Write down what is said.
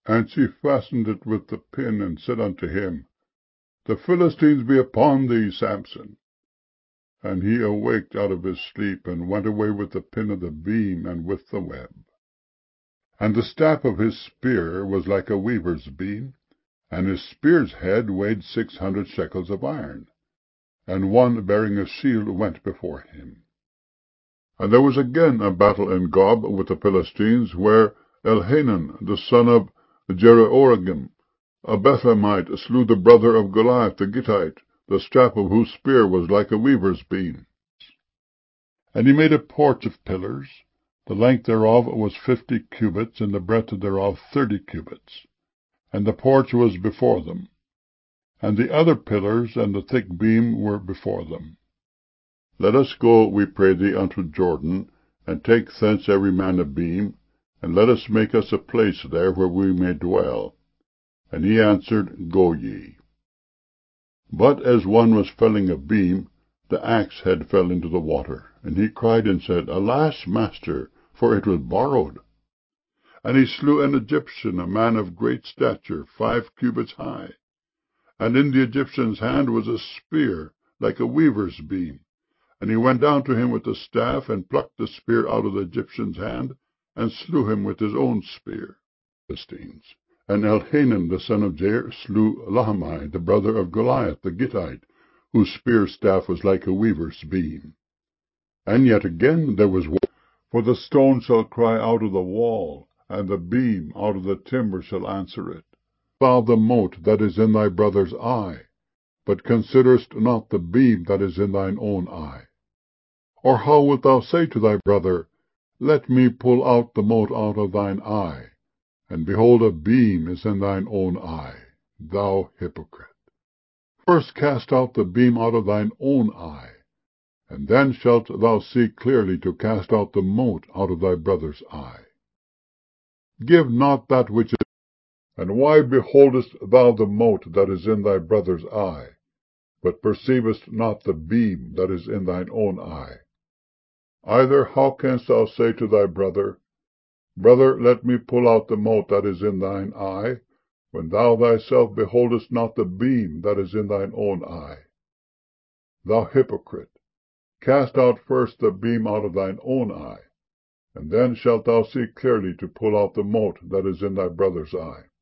And she fastened it with the pin, and said unto him, The Philistines be upon thee, Samson. And he awaked out of his sleep, and went away with the pin of the beam, and with the web. And the staff of his spear was like a weaver's beam, and his spear's head weighed 600 shekels of iron. And one bearing a shield went before him. And there was again a battle in Gob with the Philistines, where Elhanan, the son of Jeroregim, a Bethlehemite, slew the brother of Goliath the Gittite, the staff of whose spear was like a weaver's beam. And he made a porch of pillars. The length thereof was 50 cubits, and the breadth thereof 30 cubits. And the porch was before them. And the other pillars and the thick beam were before them. Let us go, we pray thee, unto Jordan, and take thence every man a beam, and let us make us a place there where we may dwell. And he answered, Go ye. But as one was felling a beam, the axe head fell into the water, and he cried and said, Alas, master, for it was borrowed. And he slew an Egyptian, a man of great stature, 5 cubits high. And in the Egyptian's hand was a spear, like a weaver's beam. And he went down to him with a staff, and plucked the spear out of the Egyptian's hand, and slew him with his own spear. And Elhanan the son of Jair slew Lahmi, the brother of Goliath the Gittite, whose spear staff was like a weaver's beam. And yet again there was war, for the stone shall cry out of the wall, and the beam out of the timber shall answer it. Thou the mote that is in thy brother's eye, but considerest not the beam that is in thine own eye. Or how wilt thou say to thy brother, Let me pull out the mote out of thine eye, and behold, a beam is in thine own eye, thou hypocrite? First cast out the beam out of thine own eye, and then shalt thou see clearly to cast out the mote out of thy brother's eye. Give not that which is. And why beholdest thou the mote that is in thy brother's eye, but perceivest not the beam that is in thine own eye? Either how canst thou say to thy brother, Brother, let me pull out the mote that is in thine eye, when thou thyself beholdest not the beam that is in thine own eye? Thou hypocrite, cast out first the beam out of thine own eye, and then shalt thou see clearly to pull out the mote that is in thy brother's eye.